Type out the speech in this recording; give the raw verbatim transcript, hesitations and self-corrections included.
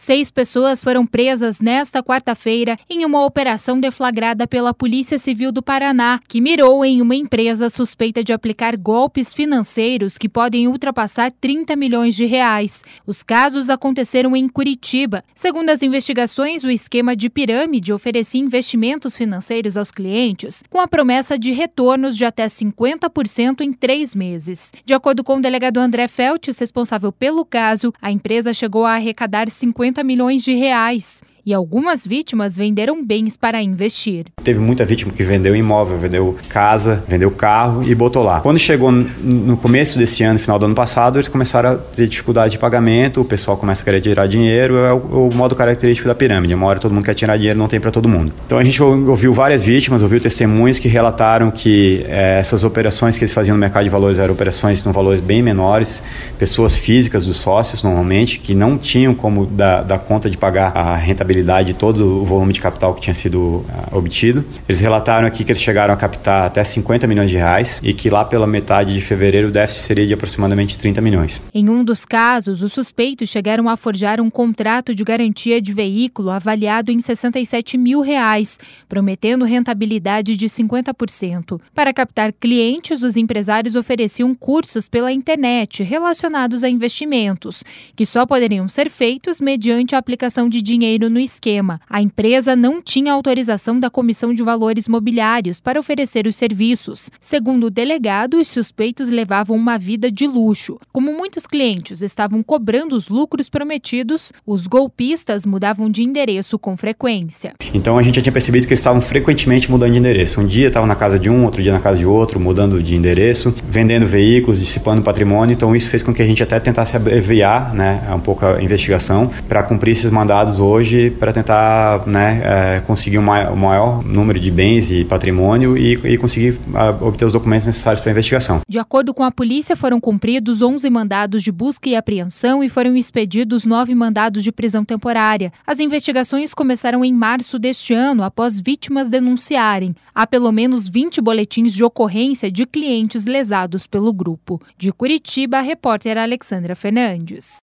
Seis pessoas foram presas nesta quarta-feira em uma operação deflagrada pela Polícia Civil do Paraná, que mirou em uma empresa suspeita de aplicar golpes financeiros que podem ultrapassar trinta milhões de reais. Os casos aconteceram em Curitiba. Segundo as investigações, o esquema de pirâmide oferecia investimentos financeiros aos clientes com a promessa de retornos de até cinquenta por cento em três meses. De acordo com o delegado André Feltes, responsável pelo caso, a empresa chegou a arrecadar cinquenta milhões de reais. E algumas vítimas venderam bens para investir. Teve muita vítima que vendeu imóvel, vendeu casa, vendeu carro e botou lá. Quando chegou no começo desse ano, final do ano passado, eles começaram a ter dificuldade de pagamento, o pessoal começa a querer tirar dinheiro, é o, o modo característico da pirâmide. Uma hora todo mundo quer tirar dinheiro, não tem para todo mundo. Então a gente ouviu várias vítimas, ouviu testemunhos que relataram que é, essas operações que eles faziam no mercado de valores eram operações com valores bem menores, pessoas físicas dos sócios normalmente, que não tinham como dar, dar conta de pagar a rentabilidade de todo o volume de capital que tinha sido uh, obtido. Eles relataram aqui que eles chegaram a captar até cinquenta milhões de reais e que lá pela metade de fevereiro o déficit seria de aproximadamente trinta milhões. Em um dos casos, os suspeitos chegaram a forjar um contrato de garantia de veículo avaliado em sessenta e sete mil reais, prometendo rentabilidade de cinquenta por cento. Para captar clientes, os empresários ofereciam cursos pela internet relacionados a investimentos, que só poderiam ser feitos mediante a aplicação de dinheiro no esquema. A empresa não tinha autorização da Comissão de Valores Mobiliários para oferecer os serviços. Segundo o delegado, os suspeitos levavam uma vida de luxo. Como muitos clientes estavam cobrando os lucros prometidos, os golpistas mudavam de endereço com frequência. Então a gente já tinha percebido que eles estavam frequentemente mudando de endereço. Um dia estavam na casa de um, outro dia na casa de outro, mudando de endereço, vendendo veículos, dissipando patrimônio. Então isso fez com que a gente até tentasse abreviar, né, um pouco a investigação para cumprir esses mandados hoje, para tentar, né, é, conseguir o maior, maior número de bens e patrimônio e, e conseguir a, obter os documentos necessários para a investigação. De acordo com a polícia, foram cumpridos onze mandados de busca e apreensão e foram expedidos nove mandados de prisão temporária. As investigações começaram em março deste ano, após vítimas denunciarem. Há pelo menos vinte boletins de ocorrência de clientes lesados pelo grupo. De Curitiba, a repórter Alexandra Fernandes.